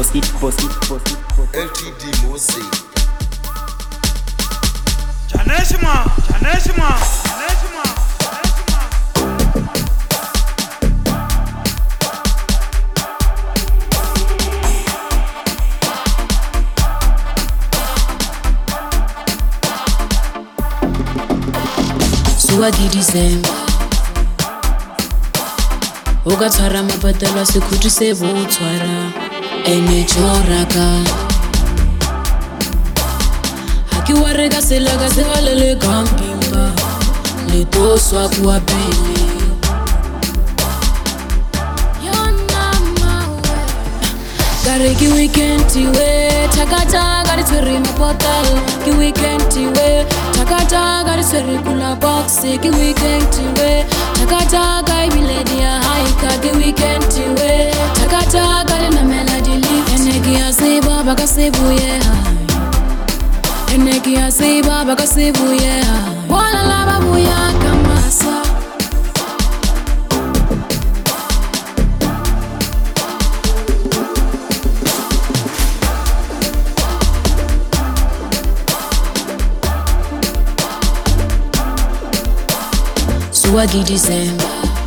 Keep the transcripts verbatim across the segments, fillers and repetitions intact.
boss it, boss it, boss it, boss it. L T D Mose. Janeshima, Janeshima, Janeshima, Janeshima. Swagi December Oga tshwara mapatala sekhuthi se bo tshwara ene tshoraka ha ke wa reka sela ka se valele kampimba le to swa kwa pele yona mawe kare ki weekend we takata kare tshwere mapatala ki weekend we takata kare tshwere kula box ki weekend we takata kai biledia haika ki weekend we takata kare na melody live enegi asiba baka sebuye enegi asiba baka sebuye wala la babuya kamasa Swagi December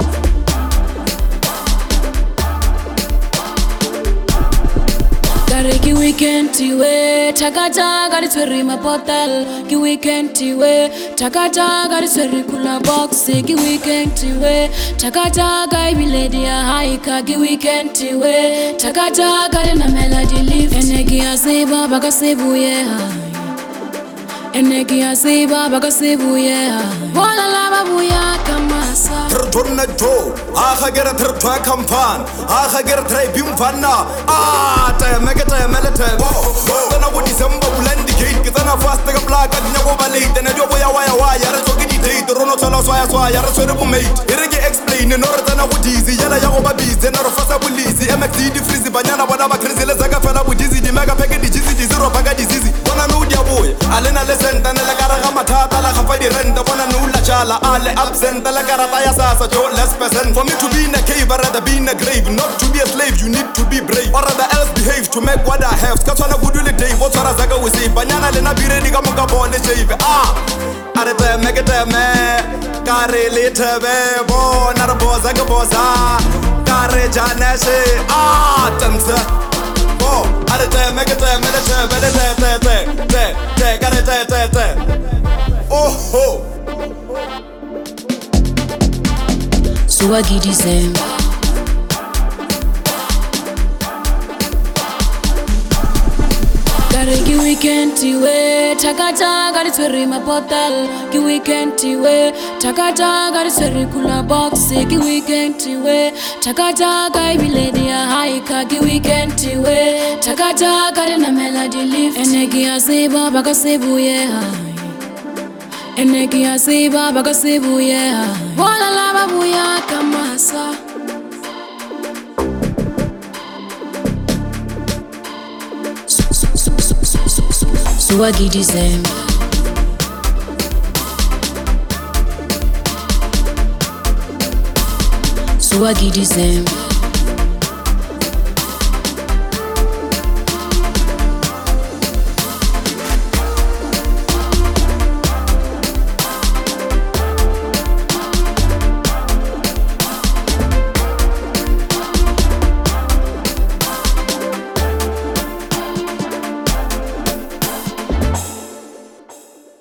Kare ki weekend we takata kare tshwere mapatala ki weekend we takata kare tshwere kula box ki weekend we takata kai biledia haika ki weekend we takata kare na melody live enegi asiba baka sebuye enegi asiba baka sebuye wala la babuya kamasa Tonna jo, aha gera twa kampan, aha gera try bimfana. Ah, ta mega ta melete. Tona wo December bulandi gate, kitana fast ka black adinya go balate. Na jo boya waya waya, re so gidi date, rono tsala swaya swaya, re so re bu mate. Irege explain no re tana go dizi, yala ya go ba busy, na ro fasa bulisi. M X D di freeze banyana bona ba crazy le zaka fela bu dizi, di mega peke di dizi di zero baga disease. Bona no dia boy, alena le senta na la karaga matata la khafa di renta, bona no la chala, ale absent la karata ya sasa jo less percent. For me to be in a cave, I'd rather be in a grave. Not to be a slave, you need to be brave. Or rather else behave to make what I have. Skatwana good will day, what's what I go say. Banana lena be ready, come up on the shave. Ah, at the make it a man. Carry later, bo, not a boss, like a boss. Ah, carry Janese. Ah, Tamsa. Oh, at the make it a minute, better, got it, oh, ho. Swagi December Kare ki weekend we takata kare tshwere mapatala ki weekend we takata kare tshwere kula box ki weekend we takata kai biledia haika ki weekend we takata kare na melody live enegi asiba baka sebuye enegi asiba baka sebuye wala la babuya kamasa Swagi December Swagi December